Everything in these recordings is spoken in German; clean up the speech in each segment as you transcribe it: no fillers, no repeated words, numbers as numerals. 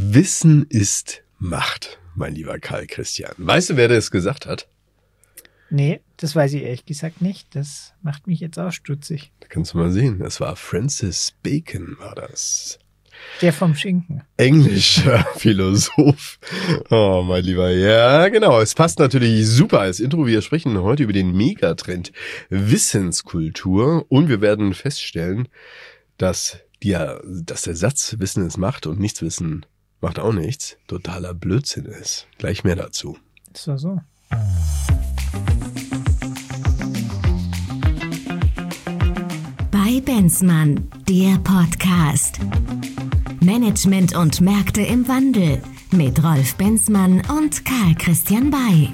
Wissen ist Macht, mein lieber Karl Christian. Weißt du, wer das gesagt hat? Nee, das weiß ich ehrlich gesagt nicht. Das macht mich jetzt auch stutzig. Da kannst du mal sehen. Das war Francis Bacon, war das. Der vom Schinken. Englischer Philosoph. Oh, mein Lieber. Ja, genau. Es passt natürlich super als Intro. Wir sprechen heute über den Megatrend Wissenskultur und wir werden feststellen, dass der Satz Wissen ist Macht und nichts wissen macht auch nichts totaler Blödsinn ist. Gleich mehr dazu. Das war so. Bei Benzmann, der Podcast. Management und Märkte im Wandel mit Rolf Benzmann und Karl Christian Bay.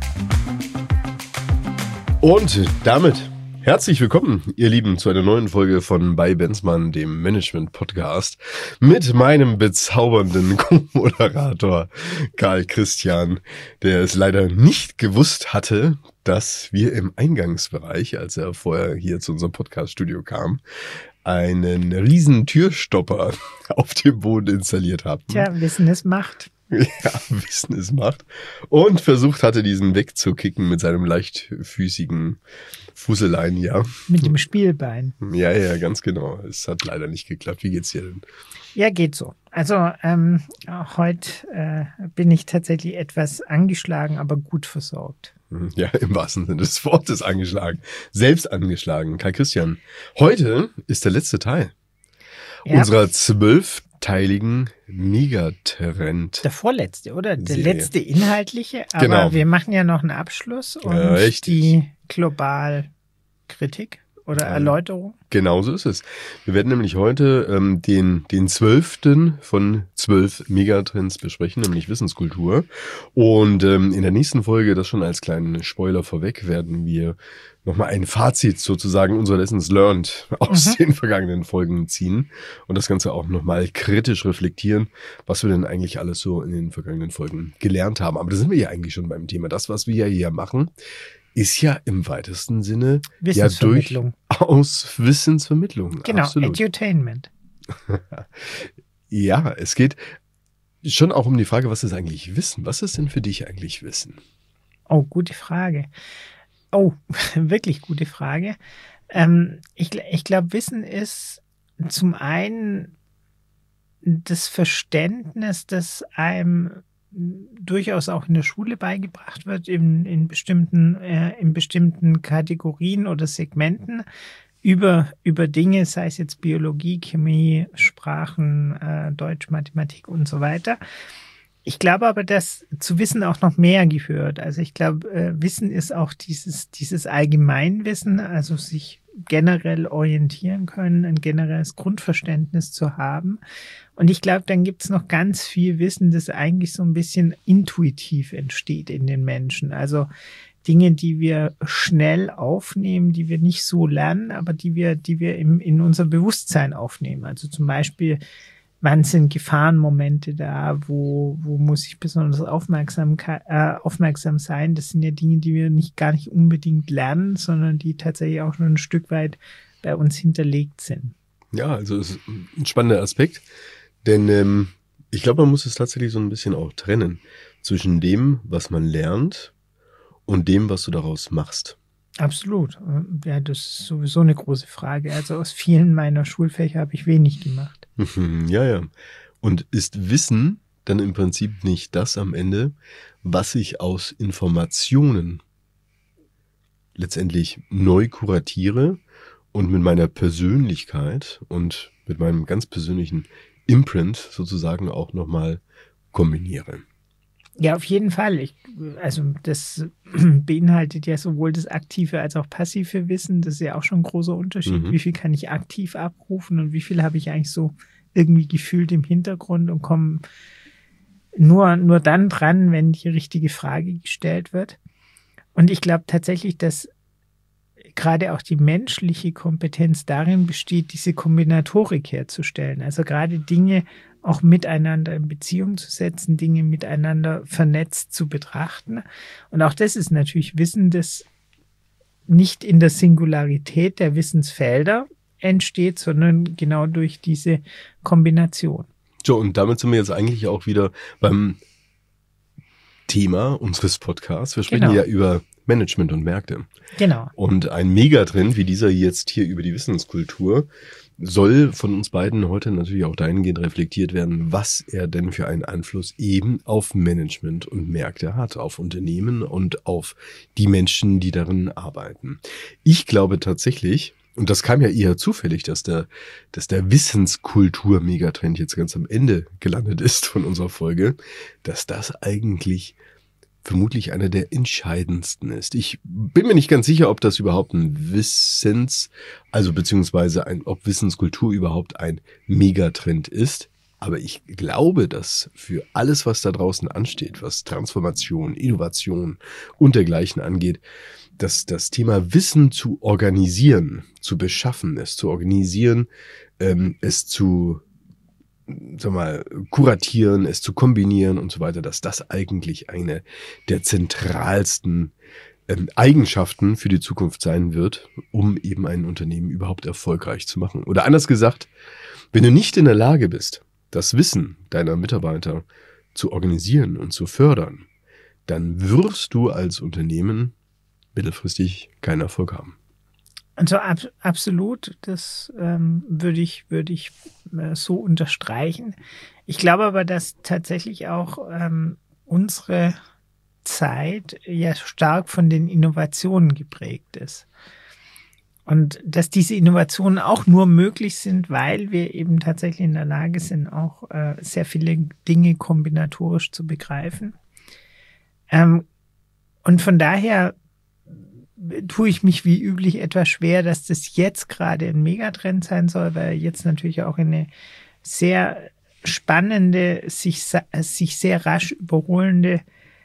Und damit herzlich willkommen, ihr Lieben, zu einer neuen Folge von Bei Benzmann, dem Management-Podcast, mit meinem bezaubernden Co-Moderator Karl Christian, der es leider nicht gewusst hatte, dass wir im Eingangsbereich, als er vorher hier zu unserem Podcast-Studio kam, einen riesen Türstopper auf dem Boden installiert haben. Tja, Wissen ist Macht. Ja, Wissen ist Macht. Und versucht hatte, diesen wegzukicken mit seinem leichtfüßigen Fußelein, ja. Mit dem Spielbein. Ja, ganz genau. Es hat leider nicht geklappt. Wie geht's dir denn? Ja, geht so. Also heute bin ich tatsächlich etwas angeschlagen, aber gut versorgt. Ja, im wahrsten Sinne des Wortes angeschlagen. Selbst angeschlagen. Karl Christian, heute ist der letzte Teil unserer 12-teiligen Megatrend. Der vorletzte, oder? Der Serie. Letzte inhaltliche. Aber Genau. wir machen ja noch einen Abschluss und richtig. die Globalkritik oder Erläuterung. Genau so ist es. Wir werden nämlich heute den 12. von 12 Megatrends besprechen, nämlich Wissenskultur. Und in der nächsten Folge, das schon als kleinen Spoiler vorweg, werden wir nochmal ein Fazit sozusagen unserer Lessons learned aus den vergangenen Folgen ziehen und das Ganze auch nochmal kritisch reflektieren, was wir denn eigentlich alles so in den vergangenen Folgen gelernt haben. Aber da sind wir ja eigentlich schon beim Thema. Das, was wir ja hier machen, ist ja im weitesten Sinne Wissensvermittlung. durchaus Wissensvermittlung. Genau, Absolut. Edutainment. Ja, es geht schon auch um die Frage, was ist eigentlich Wissen? Was ist denn für dich eigentlich Wissen? Oh, gute Frage. Oh, wirklich gute Frage. Ich glaube, Wissen ist zum einen das Verständnis, das einem durchaus auch in der Schule beigebracht wird, in bestimmten Kategorien oder Segmenten über Dinge, sei es jetzt Biologie, Chemie, Sprachen, Deutsch, Mathematik und so weiter. Ich glaube aber, dass zu Wissen auch noch mehr gehört. Also ich glaube, Wissen ist auch dieses Allgemeinwissen, also sich generell orientieren können, ein generelles Grundverständnis zu haben. Und ich glaube, dann gibt es noch ganz viel Wissen, das eigentlich so ein bisschen intuitiv entsteht in den Menschen. Also Dinge, die wir schnell aufnehmen, die wir nicht so lernen, aber die wir in unser Bewusstsein aufnehmen. Also zum Beispiel, wann sind Gefahrenmomente da? Wo muss ich besonders aufmerksam sein? Das sind ja Dinge, die wir gar nicht unbedingt lernen, sondern die tatsächlich auch schon ein Stück weit bei uns hinterlegt sind. Ja, also es ist ein spannender Aspekt, denn ich glaube, man muss es tatsächlich so ein bisschen auch trennen zwischen dem, was man lernt und dem, was du daraus machst. Absolut. Ja, das ist sowieso eine große Frage. Also aus vielen meiner Schulfächer habe ich wenig gemacht. Ja. Und ist Wissen dann im Prinzip nicht das am Ende, was ich aus Informationen letztendlich neu kuratiere und mit meiner Persönlichkeit und mit meinem ganz persönlichen Imprint sozusagen auch nochmal kombiniere? Ja, auf jeden Fall. Also das beinhaltet ja sowohl das aktive als auch passive Wissen. Das ist ja auch schon ein großer Unterschied. Wie viel kann ich aktiv abrufen und wie viel habe ich eigentlich so irgendwie gefühlt im Hintergrund und komme nur dann dran, wenn die richtige Frage gestellt wird. Und ich glaube tatsächlich, dass gerade auch die menschliche Kompetenz darin besteht, diese Kombinatorik herzustellen. Also gerade Dinge auch miteinander in Beziehung zu setzen, Dinge miteinander vernetzt zu betrachten. Und auch das ist natürlich Wissen, das nicht in der Singularität der Wissensfelder entsteht, sondern genau durch diese Kombination. So, und damit sind wir jetzt eigentlich auch wieder beim Thema unseres Podcasts. Wir sprechen ja über Management und Märkte. Genau. Und ein Megatrend wie dieser jetzt hier über die Wissenskultur soll von uns beiden heute natürlich auch dahingehend reflektiert werden, was er denn für einen Einfluss eben auf Management und Märkte hat, auf Unternehmen und auf die Menschen, die darin arbeiten. Ich glaube tatsächlich, und das kam ja eher zufällig, dass der Wissenskultur-Megatrend jetzt ganz am Ende gelandet ist von unserer Folge, dass das eigentlich vermutlich einer der entscheidendsten ist. Ich bin mir nicht ganz sicher, ob das überhaupt ob Wissenskultur überhaupt ein Megatrend ist. Aber ich glaube, dass für alles, was da draußen ansteht, was Transformation, Innovation und dergleichen angeht, dass das Thema Wissen zu organisieren, zu beschaffen, es zu organisieren, es zu kuratieren, es zu kombinieren und so weiter, dass das eigentlich eine der zentralsten Eigenschaften für die Zukunft sein wird, um eben ein Unternehmen überhaupt erfolgreich zu machen. Oder anders gesagt, wenn du nicht in der Lage bist, das Wissen deiner Mitarbeiter zu organisieren und zu fördern, dann wirst du als Unternehmen mittelfristig keinen Erfolg haben. Also absolut, das würde ich so unterstreichen. Ich glaube aber, dass tatsächlich auch unsere Zeit ja stark von den Innovationen geprägt ist. Und dass diese Innovationen auch nur möglich sind, weil wir eben tatsächlich in der Lage sind, auch sehr viele Dinge kombinatorisch zu begreifen. Und von daher tue ich mich wie üblich etwas schwer, dass das jetzt gerade ein Megatrend sein soll, weil jetzt natürlich auch eine sehr spannende, sich sehr rasch überholende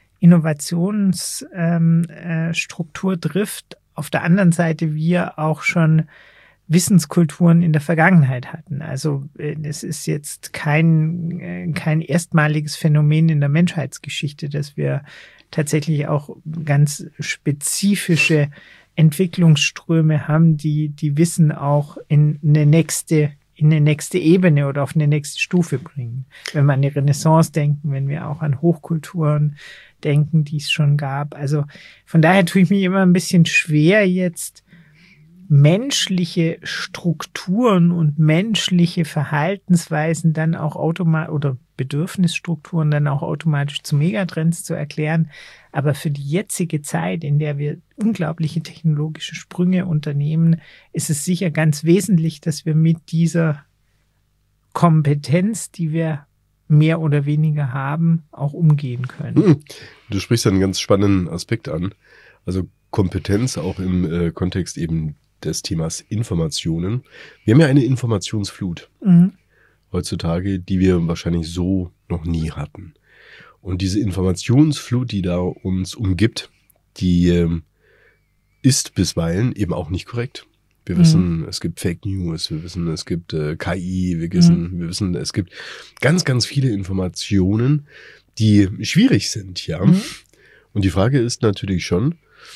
Innovationsstruktur trifft. Auf der anderen Seite wir auch schon Wissenskulturen in der Vergangenheit hatten. Also es ist jetzt kein erstmaliges Phänomen in der Menschheitsgeschichte, dass wir tatsächlich auch ganz spezifische Entwicklungsströme haben, die Wissen auch in eine nächste Ebene oder auf eine nächste Stufe bringen. Wenn wir an die Renaissance denken, wenn wir auch an Hochkulturen denken, die es schon gab. Also von daher tue ich mich immer ein bisschen schwer, jetzt menschliche Strukturen und menschliche Verhaltensweisen dann auch oder Bedürfnisstrukturen dann auch automatisch zu Megatrends zu erklären. Aber für die jetzige Zeit, in der wir unglaubliche technologische Sprünge unternehmen, ist es sicher ganz wesentlich, dass wir mit dieser Kompetenz, die wir mehr oder weniger haben, auch umgehen können. Du sprichst einen ganz spannenden Aspekt an. Also Kompetenz auch im Kontext eben des Themas Informationen. Wir haben ja eine Informationsflut heutzutage, die wir wahrscheinlich so noch nie hatten. Und diese Informationsflut, die da uns umgibt, die ist bisweilen eben auch nicht korrekt. Wir wissen, es gibt Fake News, wir wissen, es gibt KI, wir wissen, es gibt ganz, ganz viele Informationen, die schwierig sind, ja. Und die Frage ist natürlich schon,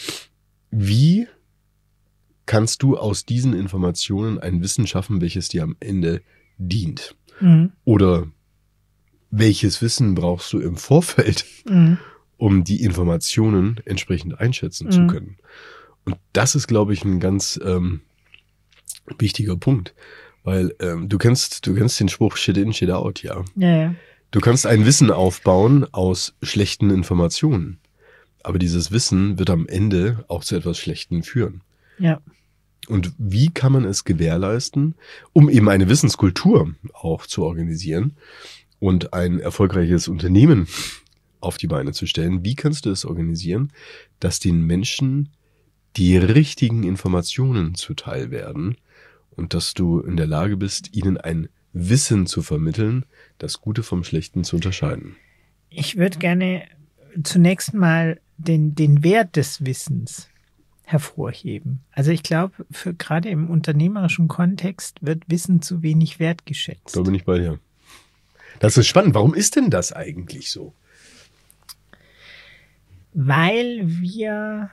wie kannst du aus diesen Informationen ein Wissen schaffen, welches dir am Ende dient? Oder welches Wissen brauchst du im Vorfeld, um die Informationen entsprechend einschätzen zu können? Und das ist, glaube ich, ein ganz wichtiger Punkt, weil du kennst den Spruch Shit in, Shit out, ja. Ja. Du kannst ein Wissen aufbauen aus schlechten Informationen, aber dieses Wissen wird am Ende auch zu etwas Schlechtem führen. Ja. Und wie kann man es gewährleisten, um eben eine Wissenskultur auch zu organisieren und ein erfolgreiches Unternehmen auf die Beine zu stellen? Wie kannst du es organisieren, dass den Menschen die richtigen Informationen zuteil werden und dass du in der Lage bist, ihnen ein Wissen zu vermitteln, das Gute vom Schlechten zu unterscheiden? Ich würde gerne zunächst mal den Wert des Wissens hervorheben. Also ich glaube, gerade im unternehmerischen Kontext wird Wissen zu wenig wertgeschätzt. Da bin ich bei dir. Das ist spannend. Warum ist denn das eigentlich so? Weil wir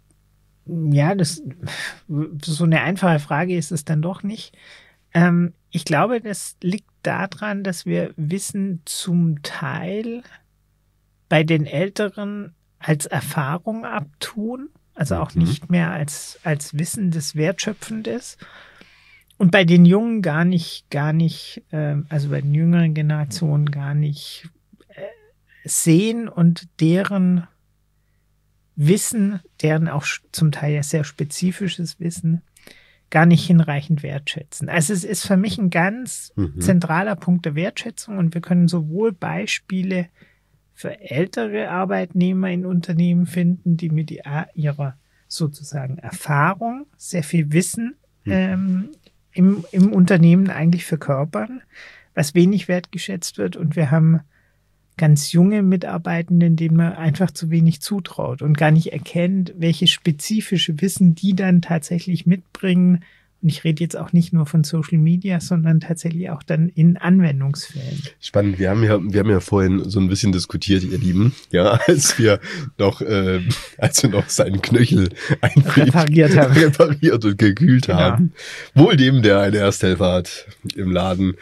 so eine einfache Frage ist es dann doch nicht. Ich glaube, das liegt daran, dass wir Wissen zum Teil bei den Älteren als Erfahrung abtun, also auch nicht mehr als Wissen, das wertschöpfend ist. Und bei den Jungen gar nicht, also bei den jüngeren Generationen gar nicht sehen und deren Wissen, deren auch zum Teil ja sehr spezifisches Wissen, gar nicht hinreichend wertschätzen. Also es ist für mich ein ganz zentraler Punkt der Wertschätzung und wir können sowohl Beispiele für ältere Arbeitnehmer in Unternehmen finden, die mit ihrer sozusagen Erfahrung sehr viel Wissen im Unternehmen eigentlich verkörpern, was wenig wertgeschätzt wird. Und wir haben ganz junge Mitarbeitenden, denen man einfach zu wenig zutraut und gar nicht erkennt, welches spezifische Wissen die dann tatsächlich mitbringen. Und ich rede jetzt auch nicht nur von Social Media, sondern tatsächlich auch dann in Anwendungsfällen. Spannend. Wir haben ja vorhin so ein bisschen diskutiert, ihr Lieben, ja, als wir noch seinen Knöchel repariert und gekühlt haben. Wohl dem, der eine Ersthelfer hat im Laden.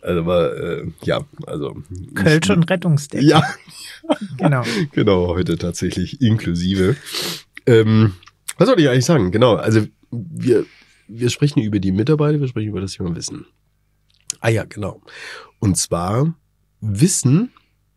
Also Kölsch und Rettungsdeck. Ja, genau, heute tatsächlich inklusive. Was soll ich eigentlich sagen? Genau, also wir sprechen über die Mitarbeiter, wir sprechen über das Thema Wissen. Ah ja, genau. Und zwar Wissen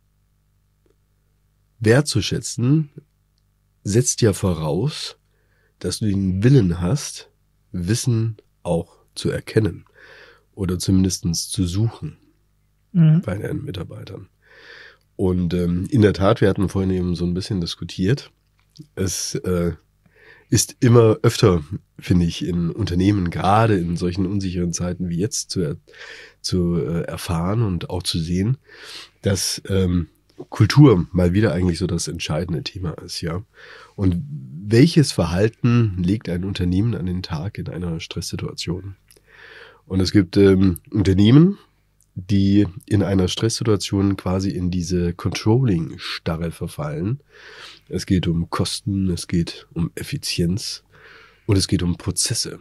wertzuschätzen setzt ja voraus, dass du den Willen hast, Wissen auch zu erkennen. Oder zumindest zu suchen bei deinen Mitarbeitern. Und in der Tat, wir hatten vorhin eben so ein bisschen diskutiert. Es ist immer öfter, finde ich, in Unternehmen, gerade in solchen unsicheren Zeiten wie jetzt, zu erfahren und auch zu sehen, dass Kultur mal wieder eigentlich so das entscheidende Thema ist, ja. Und welches Verhalten legt ein Unternehmen an den Tag in einer Stresssituation? Und es gibt Unternehmen, die in einer Stresssituation quasi in diese Controlling-Starre verfallen. Es geht um Kosten, es geht um Effizienz und es geht um Prozesse.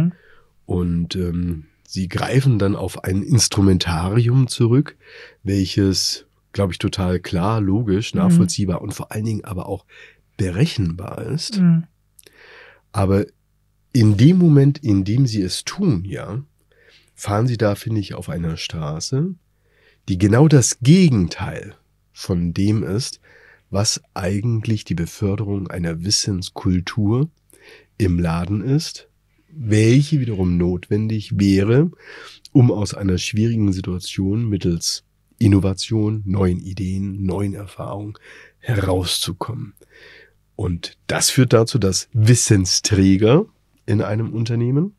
Und sie greifen dann auf ein Instrumentarium zurück, welches, glaube ich, total klar, logisch, nachvollziehbar und vor allen Dingen aber auch berechenbar ist. Aber in dem Moment, in dem sie es tun, ja, fahren sie da, finde ich, auf einer Straße, die genau das Gegenteil von dem ist, was eigentlich die Beförderung einer Wissenskultur im Laden ist, welche wiederum notwendig wäre, um aus einer schwierigen Situation mittels Innovation, neuen Ideen, neuen Erfahrungen herauszukommen. Und das führt dazu, dass Wissensträger in einem Unternehmen,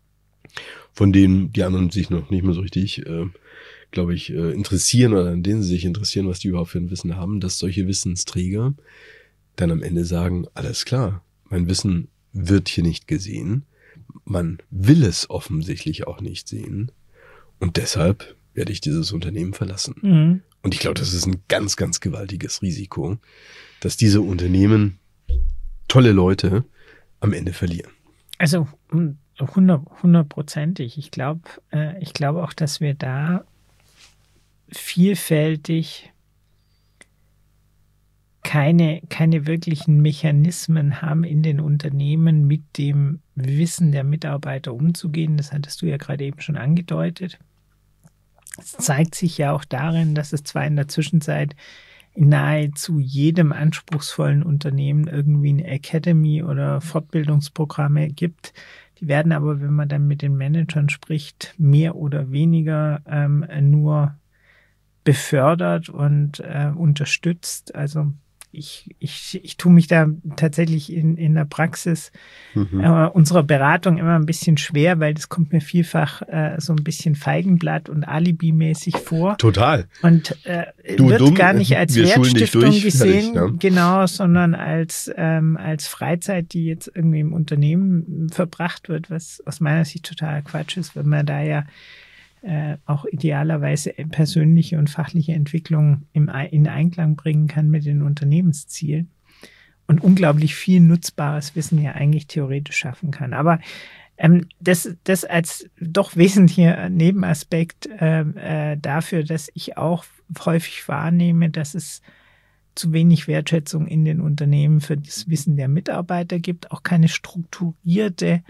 von denen die anderen sich noch nicht mehr so richtig, interessieren oder an denen sie sich interessieren, was die überhaupt für ein Wissen haben, dass solche Wissensträger dann am Ende sagen, alles klar, mein Wissen wird hier nicht gesehen, man will es offensichtlich auch nicht sehen und deshalb werde ich dieses Unternehmen verlassen. Und ich glaube, das ist ein ganz, ganz gewaltiges Risiko, dass diese Unternehmen tolle Leute am Ende verlieren. Also 100%. Ich glaube auch, dass wir da vielfältig keine wirklichen Mechanismen haben in den Unternehmen, mit dem Wissen der Mitarbeiter umzugehen. Das hattest du ja gerade eben schon angedeutet. Es zeigt sich ja auch darin, dass es zwar in der Zwischenzeit in nahezu jedem anspruchsvollen Unternehmen irgendwie eine Academy oder Fortbildungsprogramme gibt. Die werden aber, wenn man dann mit den Managern spricht, mehr oder weniger nur befördert und unterstützt. Also ich tue mich da tatsächlich in der Praxis unserer Beratung immer ein bisschen schwer, weil das kommt mir vielfach so ein bisschen Feigenblatt und Alibi-mäßig vor. Total. Und wird gar nicht als Wertstiftung gesehen, genau, sondern als Freizeit, die jetzt irgendwie im Unternehmen verbracht wird, was aus meiner Sicht total Quatsch ist, wenn man da ja auch idealerweise persönliche und fachliche Entwicklung in Einklang bringen kann mit den Unternehmenszielen und unglaublich viel nutzbares Wissen ja eigentlich theoretisch schaffen kann. Aber Das als doch wesentlicher Nebenaspekt dafür, dass ich auch häufig wahrnehme, dass es zu wenig Wertschätzung in den Unternehmen für das Wissen der Mitarbeiter gibt, auch keine strukturierte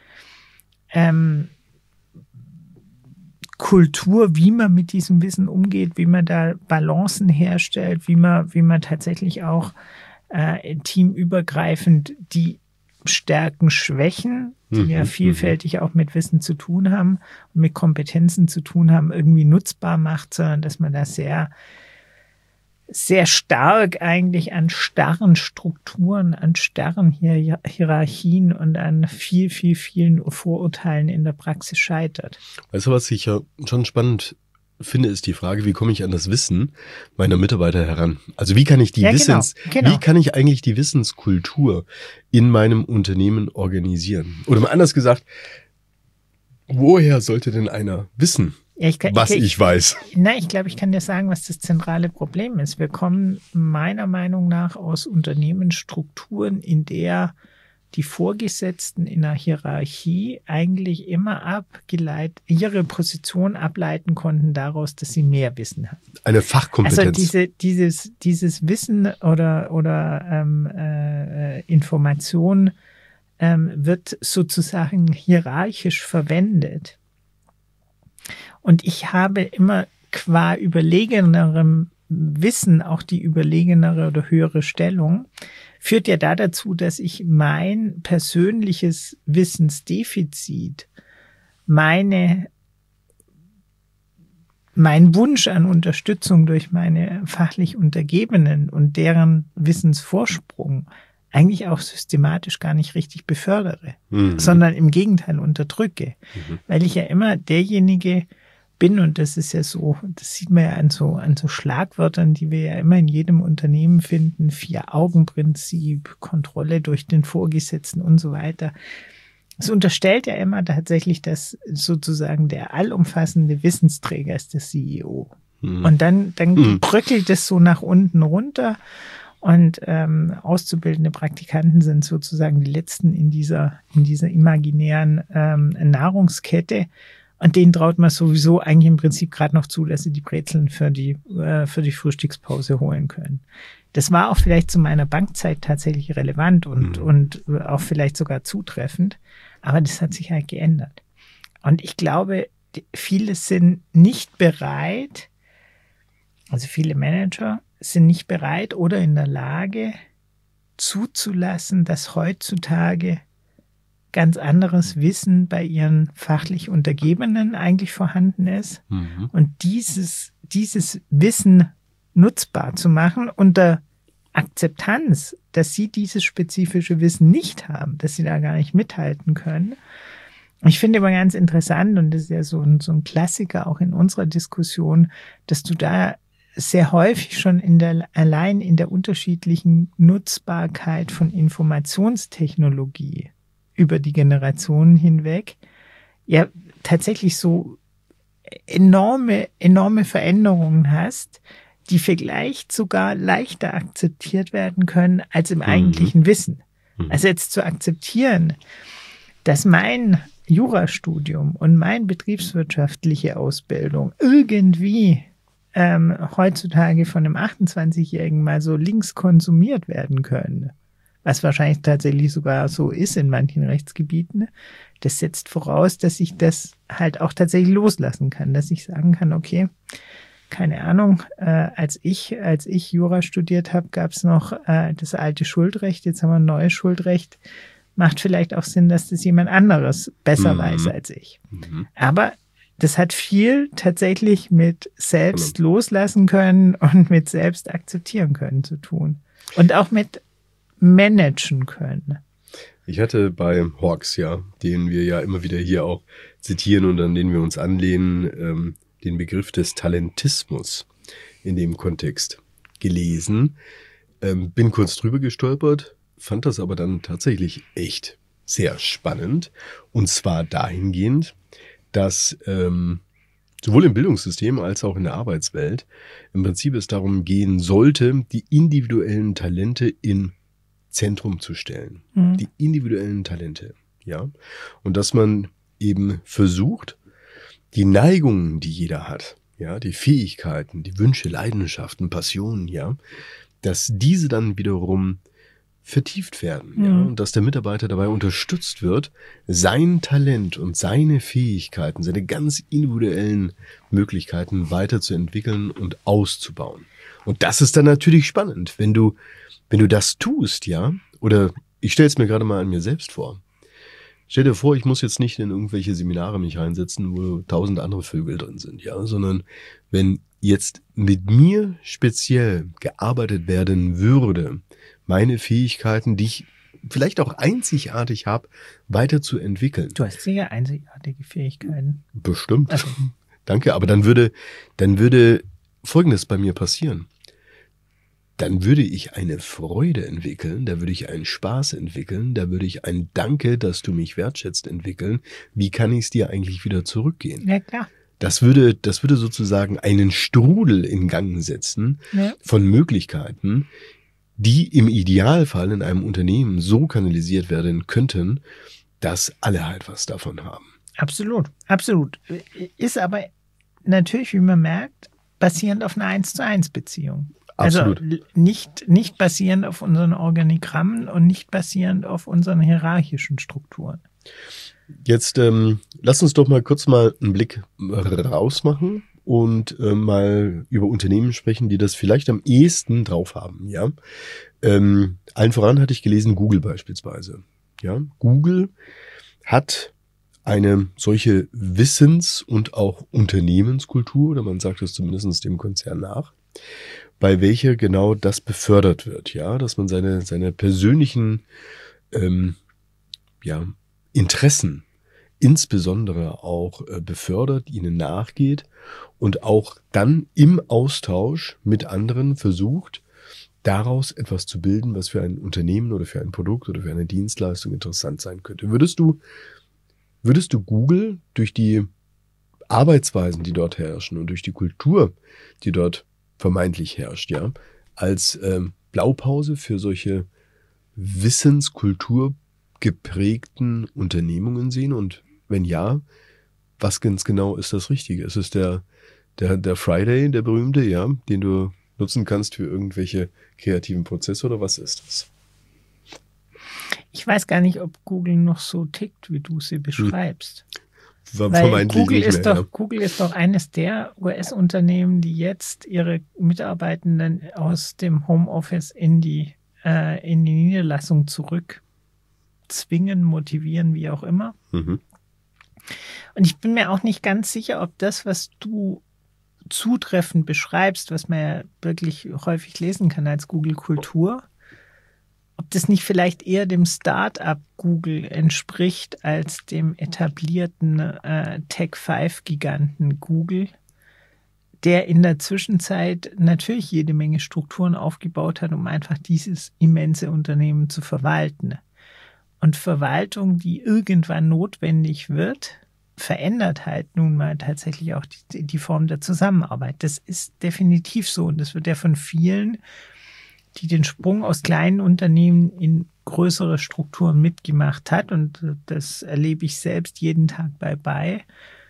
Kultur, wie man mit diesem Wissen umgeht, wie man da Balancen herstellt, wie man tatsächlich auch teamübergreifend die Stärken, Schwächen, die ja vielfältig auch mit Wissen zu tun haben und mit Kompetenzen zu tun haben, irgendwie nutzbar macht, sondern dass man da sehr, sehr stark eigentlich an starren Strukturen, an starren Hierarchien und an vielen Vorurteilen in der Praxis scheitert. Weißt du, was ich ja schon spannend finde, ist die Frage, wie komme ich an das Wissen meiner Mitarbeiter heran? Also wie kann ich die wie kann ich eigentlich die Wissenskultur in meinem Unternehmen organisieren? Oder mal anders gesagt, woher sollte denn einer wissen, was ich weiß? Ich glaube, ich kann dir sagen, was das zentrale Problem ist. Wir kommen meiner Meinung nach aus Unternehmensstrukturen, in der die Vorgesetzten in der Hierarchie eigentlich immer ihre Position ableiten konnten daraus, dass sie mehr Wissen haben. Eine Fachkompetenz. Also dieses Wissen oder Information wird sozusagen hierarchisch verwendet. Und ich habe immer qua überlegenerem Wissen auch die überlegenere oder höhere Stellung, führt ja dazu, dass ich mein persönliches Wissensdefizit, mein Wunsch an Unterstützung durch meine fachlich Untergebenen und deren Wissensvorsprung eigentlich auch systematisch gar nicht richtig befördere, sondern im Gegenteil unterdrücke, weil ich ja immer derjenige bin, und das ist ja so, das sieht man ja an so Schlagwörtern, die wir ja immer in jedem Unternehmen finden, 4-Augen-Prinzip, Kontrolle durch den Vorgesetzten und so weiter. Es unterstellt ja immer tatsächlich, dass sozusagen der allumfassende Wissensträger ist der CEO. Und dann bröckelt es so nach unten runter und auszubildende Praktikanten sind sozusagen die Letzten in dieser imaginären Nahrungskette. Und denen traut man sowieso eigentlich im Prinzip gerade noch zu, dass sie die Brezeln für die Frühstückspause holen können. Das war auch vielleicht zu meiner Bankzeit tatsächlich relevant und auch vielleicht sogar zutreffend. Aber das hat sich halt geändert. Und ich glaube, viele sind nicht bereit, also viele Manager sind nicht bereit oder in der Lage zuzulassen, dass heutzutage ganz anderes Wissen bei ihren fachlich Untergebenen eigentlich vorhanden ist. Und dieses Wissen nutzbar zu machen unter Akzeptanz, dass sie dieses spezifische Wissen nicht haben, dass sie da gar nicht mithalten können. Ich finde immer ganz interessant, und das ist ja so ein Klassiker auch in unserer Diskussion, dass du da sehr häufig schon allein in der unterschiedlichen Nutzbarkeit von Informationstechnologie über die Generationen hinweg ja tatsächlich so enorme Veränderungen hast, die vielleicht sogar leichter akzeptiert werden können als im eigentlichen Wissen. Also jetzt zu akzeptieren, dass mein Jurastudium und meine betriebswirtschaftliche Ausbildung irgendwie heutzutage von einem 28-Jährigen mal so links konsumiert werden können, was wahrscheinlich tatsächlich sogar so ist in manchen Rechtsgebieten, das setzt voraus, dass ich das halt auch tatsächlich loslassen kann, dass ich sagen kann, okay, keine Ahnung, als ich Jura studiert habe, gab es noch das alte Schuldrecht, jetzt haben wir ein neues Schuldrecht, macht vielleicht auch Sinn, dass das jemand anderes besser weiß als ich. Aber das hat viel tatsächlich mit selbst loslassen können und mit selbst akzeptieren können zu tun. Und auch mit managen können. Ich hatte bei Hawks, den wir ja immer wieder hier auch zitieren und an den wir uns anlehnen, den Begriff des Talentismus in dem Kontext gelesen, bin kurz drüber gestolpert, fand das aber dann tatsächlich echt sehr spannend, und zwar dahingehend, dass sowohl im Bildungssystem als auch in der Arbeitswelt im Prinzip es darum gehen sollte, die individuellen Talente im Zentrum zu stellen. Die individuellen Talente, ja. Und dass man eben versucht, die Neigungen, die jeder hat, ja, die Fähigkeiten, die Wünsche, Leidenschaften, Passionen, ja, dass diese dann wiederum vertieft werden, ja, und dass der Mitarbeiter dabei unterstützt wird, sein Talent und seine Fähigkeiten, seine ganz individuellen Möglichkeiten weiterzuentwickeln und auszubauen. Und das ist dann natürlich spannend, wenn du das tust, ja, oder ich stelle es mir gerade mal an mir selbst vor. Stell dir vor, ich muss jetzt nicht in irgendwelche Seminare mich reinsetzen, wo 1000 andere Vögel drin sind, ja, sondern wenn jetzt mit mir speziell gearbeitet werden würde, meine Fähigkeiten, die ich vielleicht auch einzigartig habe, weiterzuentwickeln. Du hast sicher einzigartige Fähigkeiten. Bestimmt. Also. Danke, aber dann würde Folgendes bei mir passieren. Dann würde ich eine Freude entwickeln, da würde ich einen Spaß entwickeln, da würde ich ein Danke, dass du mich wertschätzt, entwickeln. Wie kann ich es dir eigentlich wieder zurückgehen? Ja, klar. Das würde sozusagen einen Strudel in Gang setzen von Möglichkeiten, die im Idealfall in einem Unternehmen so kanalisiert werden könnten, dass alle halt was davon haben. Absolut, absolut. Ist aber natürlich, wie man merkt, basierend auf einer 1:1 Beziehung. Absolut. Also nicht basierend auf unseren Organigrammen und nicht basierend auf unseren hierarchischen Strukturen. Jetzt lass uns doch mal kurz einen Blick raus machen und mal über Unternehmen sprechen, die das vielleicht am ehesten drauf haben. Ja, allen voran hatte ich gelesen, Google beispielsweise. Ja, Google hat eine solche Wissens- und auch Unternehmenskultur, oder man sagt es zumindest dem Konzern nach, bei welcher genau das befördert wird, ja, dass man seine persönlichen Interessen insbesondere auch befördert, ihnen nachgeht und auch dann im Austausch mit anderen versucht, daraus etwas zu bilden, was für ein Unternehmen oder für ein Produkt oder für eine Dienstleistung interessant sein könnte. Würdest du Google durch die Arbeitsweisen, die dort herrschen und durch die Kultur, die dort vermeintlich herrscht, ja, als Blaupause für solche Wissenskultur geprägten Unternehmungen sehen? Und wenn ja, was ganz genau ist das Richtige? Ist es der Friday, der berühmte, ja, den du nutzen kannst für irgendwelche kreativen Prozesse, oder was ist das? Ich weiß gar nicht, ob Google noch so tickt, wie du sie beschreibst. Weil Google ist doch eines der US-Unternehmen, die jetzt ihre Mitarbeitenden aus dem Homeoffice in die Niederlassung zurück zwingen, motivieren, wie auch immer. Mhm. Und ich bin mir auch nicht ganz sicher, ob das, was du zutreffend beschreibst, was man ja wirklich häufig lesen kann als Google-Kultur, ob das nicht vielleicht eher dem Start-up Google entspricht als dem etablierten Tech-5-Giganten Google, der in der Zwischenzeit natürlich jede Menge Strukturen aufgebaut hat, um einfach dieses immense Unternehmen zu verwalten. Und Verwaltung, die irgendwann notwendig wird, verändert halt nun mal tatsächlich auch die Form der Zusammenarbeit. Das ist definitiv so. Und das wird ja von vielen, die den Sprung aus kleinen Unternehmen in größere Strukturen mitgemacht hat, und das erlebe ich selbst jeden Tag bei,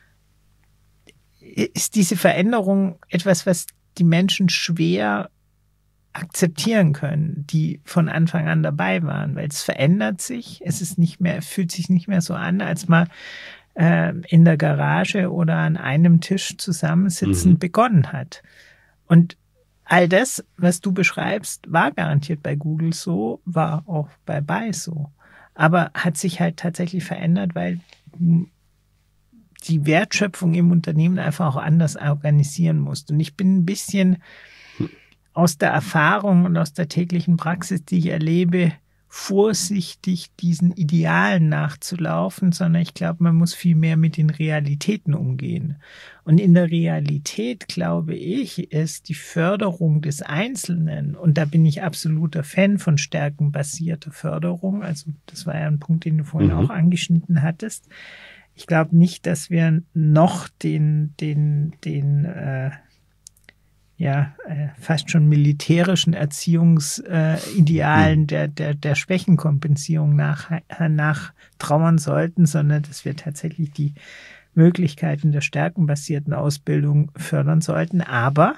ist diese Veränderung etwas, was die Menschen schwer akzeptieren können, die von Anfang an dabei waren, weil es verändert sich, fühlt sich nicht mehr so an, als man in der Garage oder an einem Tisch zusammensitzend begonnen hat. Und all das, was du beschreibst, war garantiert bei Google so, war auch bei Buy so. Aber hat sich halt tatsächlich verändert, weil die Wertschöpfung im Unternehmen einfach auch anders organisieren musst. Und ich bin ein bisschen aus der Erfahrung und aus der täglichen Praxis, die ich erlebe, vorsichtig diesen Idealen nachzulaufen, sondern ich glaube, man muss viel mehr mit den Realitäten umgehen. Und in der Realität, glaube ich, ist die Förderung des Einzelnen, und da bin ich absoluter Fan von stärkenbasierter Förderung, also das war ja ein Punkt, den du vorhin auch angeschnitten hattest. Ich glaube nicht, dass wir noch fast schon militärischen Erziehungsidealen der Schwächenkompensierung nach trauern sollten, sondern dass wir tatsächlich die Möglichkeiten der stärkenbasierten Ausbildung fördern sollten. Aber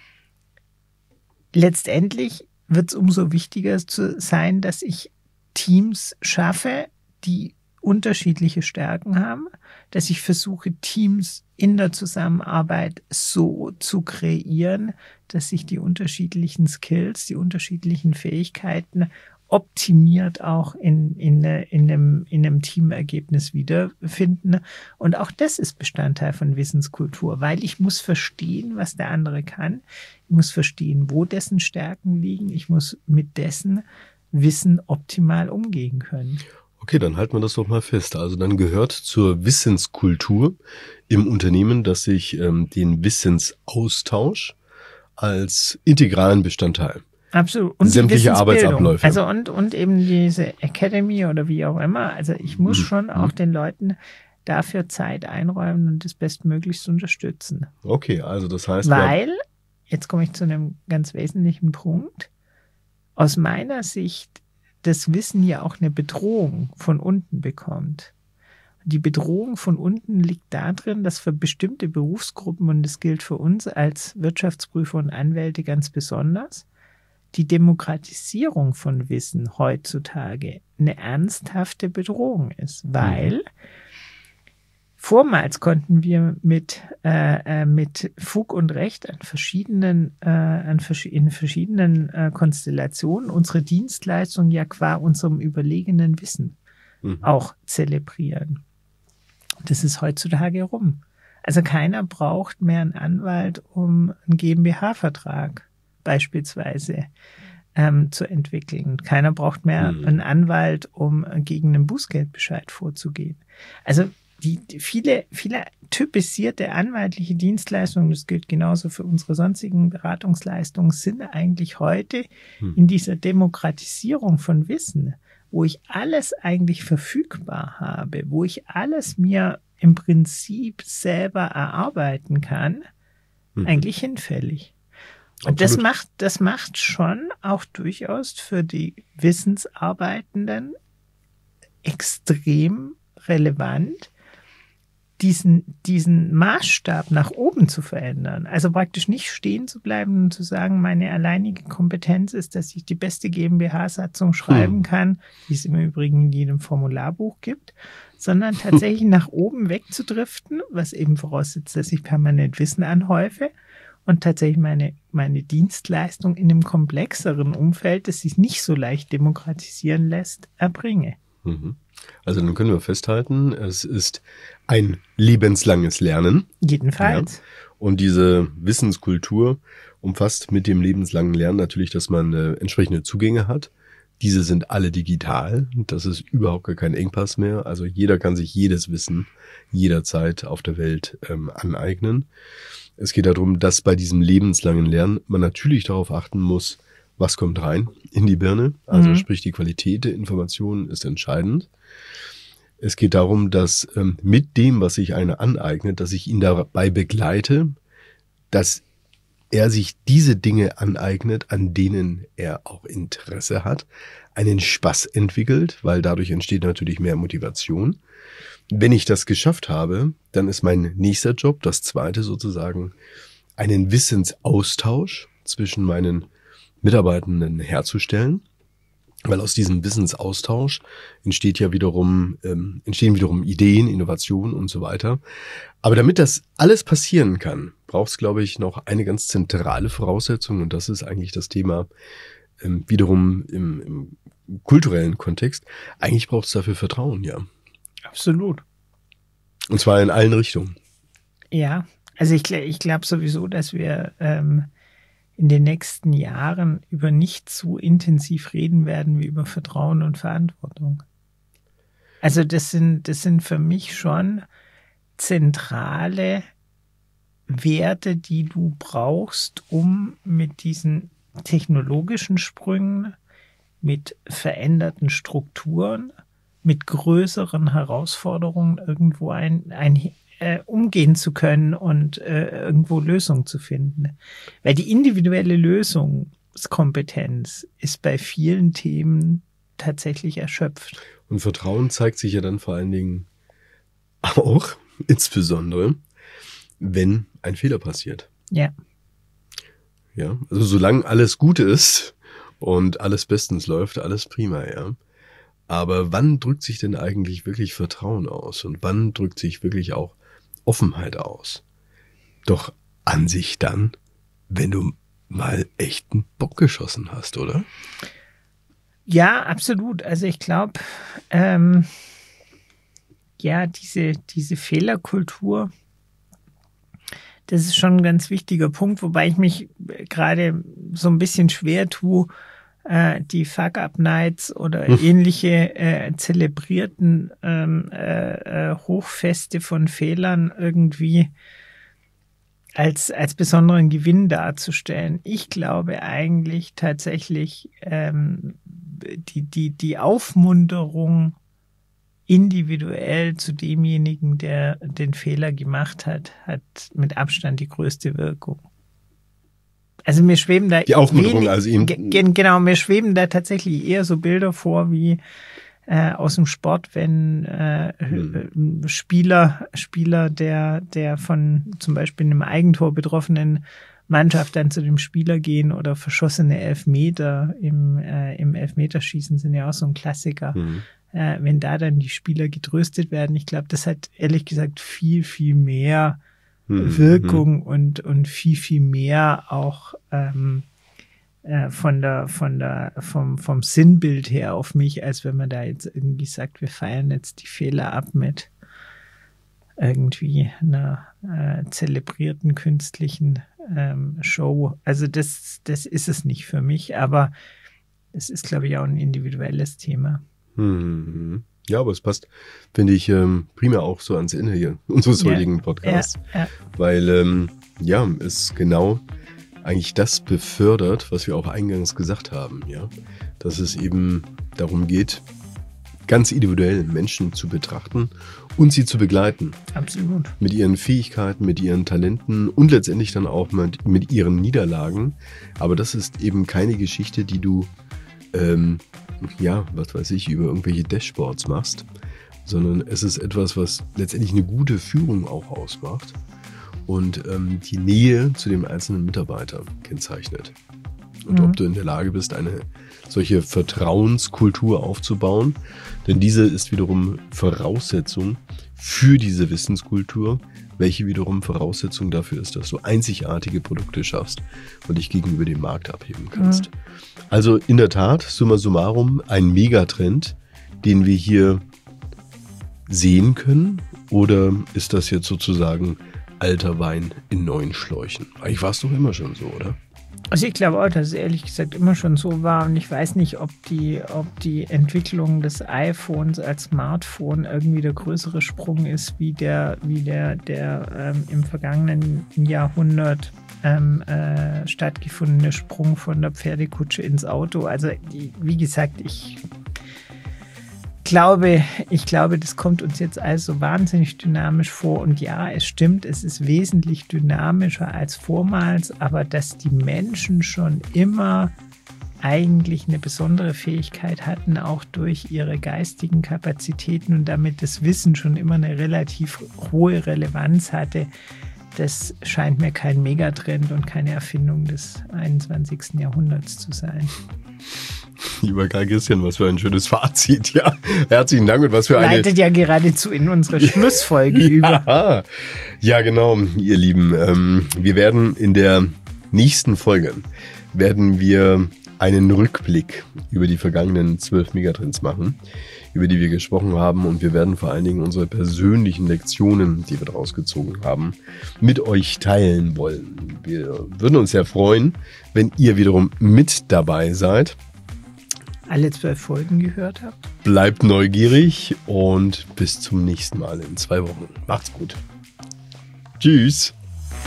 letztendlich wird es umso wichtiger sein, dass ich Teams schaffe, die unterschiedliche Stärken haben, dass ich versuche, Teams in der Zusammenarbeit so zu kreieren, dass sich die unterschiedlichen Skills, die unterschiedlichen Fähigkeiten optimiert auch in einem Teamergebnis wiederfinden. Und auch das ist Bestandteil von Wissenskultur, weil ich muss verstehen, was der andere kann. Ich muss verstehen, wo dessen Stärken liegen. Ich muss mit dessen Wissen optimal umgehen können. Okay, dann halten wir das doch mal fest. Also dann gehört zur Wissenskultur im Unternehmen, dass ich den Wissensaustausch als integralen Bestandteil. Absolut. Und sämtliche Arbeitsabläufe. Also und eben diese Academy oder wie auch immer. Also ich muss schon auch den Leuten dafür Zeit einräumen und das bestmöglichst unterstützen. Okay, also das heißt... Weil, jetzt komme ich zu einem ganz wesentlichen Punkt, aus meiner Sicht das Wissen ja auch eine Bedrohung von unten bekommt. Die Bedrohung von unten liegt darin, dass für bestimmte Berufsgruppen, und das gilt für uns als Wirtschaftsprüfer und Anwälte ganz besonders, die Demokratisierung von Wissen heutzutage eine ernsthafte Bedrohung ist, weil vormals konnten wir mit Fug und Recht in verschiedenen Konstellationen unsere Dienstleistung ja qua unserem überlegenen Wissen auch zelebrieren. Das ist heutzutage rum. Also keiner braucht mehr einen Anwalt, um einen GmbH-Vertrag beispielsweise zu entwickeln. Keiner braucht mehr einen Anwalt, um gegen einen Bußgeldbescheid vorzugehen. Also die viele typisierte anwaltliche Dienstleistungen, das gilt genauso für unsere sonstigen Beratungsleistungen, sind eigentlich heute in dieser Demokratisierung von Wissen, wo ich alles eigentlich verfügbar habe, wo ich alles mir im Prinzip selber erarbeiten kann, eigentlich hinfällig. Und das macht schon auch durchaus für die Wissensarbeitenden extrem relevant, diesen Maßstab nach oben zu verändern. Also praktisch nicht stehen zu bleiben und zu sagen, meine alleinige Kompetenz ist, dass ich die beste GmbH-Satzung schreiben kann, die es im Übrigen in jedem Formularbuch gibt, sondern tatsächlich nach oben wegzudriften, was eben voraussetzt, dass ich permanent Wissen anhäufe und tatsächlich meine Dienstleistung in einem komplexeren Umfeld, das sich nicht so leicht demokratisieren lässt, erbringe. Also dann können wir festhalten, es ist ein lebenslanges Lernen. Jedenfalls. Ja. Und diese Wissenskultur umfasst mit dem lebenslangen Lernen natürlich, dass man entsprechende Zugänge hat. Diese sind alle digital. Das ist überhaupt gar kein Engpass mehr. Also jeder kann sich jedes Wissen jederzeit auf der Welt aneignen. Es geht darum, dass bei diesem lebenslangen Lernen man natürlich darauf achten muss, was kommt rein in die Birne. Also sprich, die Qualität der Informationen ist entscheidend. Es geht darum, dass mit dem, was sich einer aneignet, dass ich ihn dabei begleite, dass er sich diese Dinge aneignet, an denen er auch Interesse hat, einen Spaß entwickelt, weil dadurch entsteht natürlich mehr Motivation. Wenn ich das geschafft habe, dann ist mein nächster Job, das zweite sozusagen, einen Wissensaustausch zwischen meinen Mitarbeitenden herzustellen, weil aus diesem Wissensaustausch entstehen wiederum Ideen, Innovationen und so weiter. Aber damit das alles passieren kann, braucht es, glaube ich, noch eine ganz zentrale Voraussetzung, und das ist eigentlich das Thema wiederum im kulturellen Kontext. Eigentlich braucht es dafür Vertrauen, ja. Absolut. Und zwar in allen Richtungen. Ja, also ich glaube sowieso, dass wir in den nächsten Jahren über nichts so intensiv reden werden wie über Vertrauen und Verantwortung. Also das sind für mich schon zentrale Werte, die du brauchst, um mit diesen technologischen Sprüngen, mit veränderten Strukturen, mit größeren Herausforderungen irgendwo umgehen zu können und irgendwo Lösungen zu finden. Weil die individuelle Lösungskompetenz ist bei vielen Themen tatsächlich erschöpft. Und Vertrauen zeigt sich ja dann vor allen Dingen auch, insbesondere, wenn ein Fehler passiert. Ja. Ja, also solange alles gut ist und alles bestens läuft, alles prima, ja. Aber wann drückt sich denn eigentlich wirklich Vertrauen aus? Und wann drückt sich wirklich auch Offenheit aus? Doch an sich dann, wenn du mal echten Bock geschossen hast, oder? Ja, absolut. Also ich glaube, diese Fehlerkultur, das ist schon ein ganz wichtiger Punkt, wobei ich mich gerade so ein bisschen schwer tue, die Fuck-Up-Nights oder ähnliche zelebrierten Hochfeste von Fehlern irgendwie als besonderen Gewinn darzustellen. Ich glaube eigentlich tatsächlich, die Aufmunterung individuell zu demjenigen, der den Fehler gemacht hat, hat mit Abstand die größte Wirkung. Also mir schweben da die Aufmunterung, also ihm genau, mir schweben da tatsächlich eher so Bilder vor wie aus dem Sport, wenn Spieler der von zum Beispiel einem Eigentor betroffenen Mannschaft dann zu dem Spieler gehen oder verschossene Elfmeter im Elfmeterschießen sind ja auch so ein Klassiker. Wenn da dann die Spieler getröstet werden, ich glaube, das hat ehrlich gesagt viel, viel mehr Wirkung und viel, viel mehr auch vom Sinnbild her auf mich, als wenn man da jetzt irgendwie sagt, wir feiern jetzt die Fehler ab mit irgendwie einer zelebrierten künstlichen Show. Also das ist es nicht für mich, aber es ist, glaube ich, auch ein individuelles Thema. Ja, aber es passt, finde ich, primär auch so ans Ende hier unseres heutigen Podcasts. Ja. Weil, es genau eigentlich das befördert, was wir auch eingangs gesagt haben, ja. Dass es eben darum geht, ganz individuell Menschen zu betrachten und sie zu begleiten. Absolut. Mit ihren Fähigkeiten, mit ihren Talenten und letztendlich dann auch mit ihren Niederlagen. Aber das ist eben keine Geschichte, die du über irgendwelche Dashboards machst, sondern es ist etwas, was letztendlich eine gute Führung auch ausmacht und die Nähe zu dem einzelnen Mitarbeiter kennzeichnet. Und ob du in der Lage bist, eine solche Vertrauenskultur aufzubauen, denn diese ist wiederum Voraussetzung für diese Wissenskultur, welche wiederum Voraussetzung dafür ist, dass du einzigartige Produkte schaffst und dich gegenüber dem Markt abheben kannst. Also in der Tat, summa summarum, ein Megatrend, den wir hier sehen können? Oder ist das jetzt sozusagen alter Wein in neuen Schläuchen? Eigentlich war es doch immer schon so, oder? Also ich glaube auch, dass es ehrlich gesagt immer schon so war und ich weiß nicht, ob die Entwicklung des iPhones als Smartphone irgendwie der größere Sprung ist, wie der im vergangenen Jahrhundert stattgefundene Sprung von der Pferdekutsche ins Auto. Also wie gesagt, ich glaube, das kommt uns jetzt alles so wahnsinnig dynamisch vor. Und ja, es stimmt, es ist wesentlich dynamischer als vormals, aber dass die Menschen schon immer eigentlich eine besondere Fähigkeit hatten, auch durch ihre geistigen Kapazitäten und damit das Wissen schon immer eine relativ hohe Relevanz hatte, das scheint mir kein Megatrend und keine Erfindung des 21. Jahrhunderts zu sein. Lieber Karl Christian, was für ein schönes Fazit, ja. Herzlichen Dank und was für eine... Leitet ja geradezu in unsere Schlussfolge über. Ja, genau, ihr Lieben. Wir werden in der nächsten Folge einen Rückblick über die vergangenen 12 Megatrends machen, über die wir gesprochen haben, und wir werden vor allen Dingen unsere persönlichen Lektionen, die wir daraus gezogen haben, mit euch teilen wollen. Wir würden uns sehr freuen, wenn ihr wiederum mit dabei seid. Alle 12 Folgen gehört habt. Bleibt neugierig und bis zum nächsten Mal in 2 Wochen. Macht's gut. Tschüss.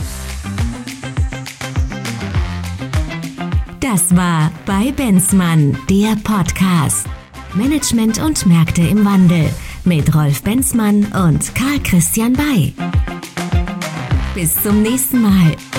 Das war bei Benzmann, der Podcast. Management und Märkte im Wandel mit Rolf Benzmann und Karl Christian Bay. Bis zum nächsten Mal.